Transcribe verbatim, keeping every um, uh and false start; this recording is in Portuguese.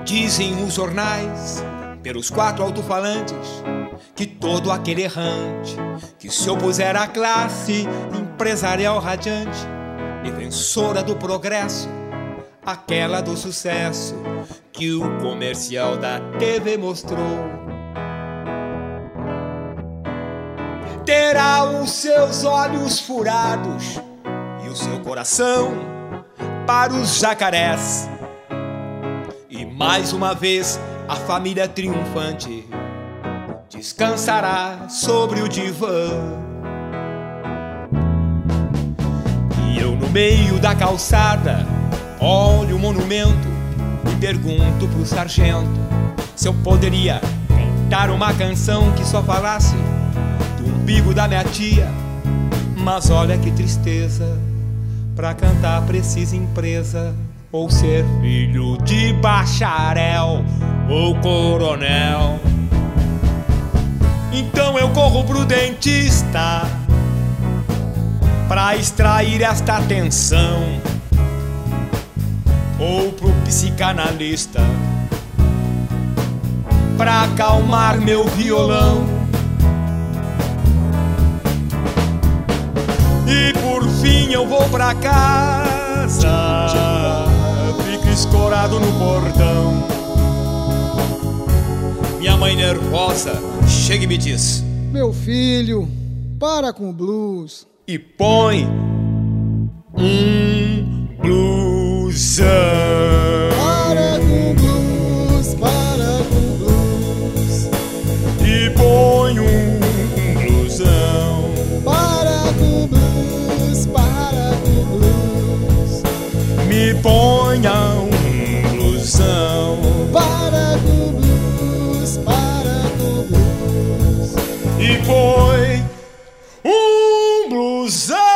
Dizem os jornais, pelos quatro alto-falantes, que todo aquele errante que se opuser à classe empresarial radiante, defensora do progresso, aquela do sucesso que o comercial da T V mostrou, terá os seus olhos furados e o seu coração para os jacarés. E mais uma vez a família triunfante descansará sobre o divã. E eu no meio da calçada olho o monumento e pergunto pro sargento se eu poderia cantar uma canção que só falasse do umbigo da minha tia. Mas olha que tristeza, pra cantar precisa empresa ou ser filho de bacharel ou coronel. Então eu corro pro dentista pra extrair esta tensão, ou pro psicanalista pra acalmar meu violão. E por fim eu vou pra casa, fico escorado no portão. Minha mãe nervosa chega e me diz: meu filho, para com o blues. E põe um blusão. Para com o blues, para com o blues. E põe um blusão. Para com o blues, para com o blues. Me ponha um blusão. Para com o blues, para com o blues. E põe um blusão.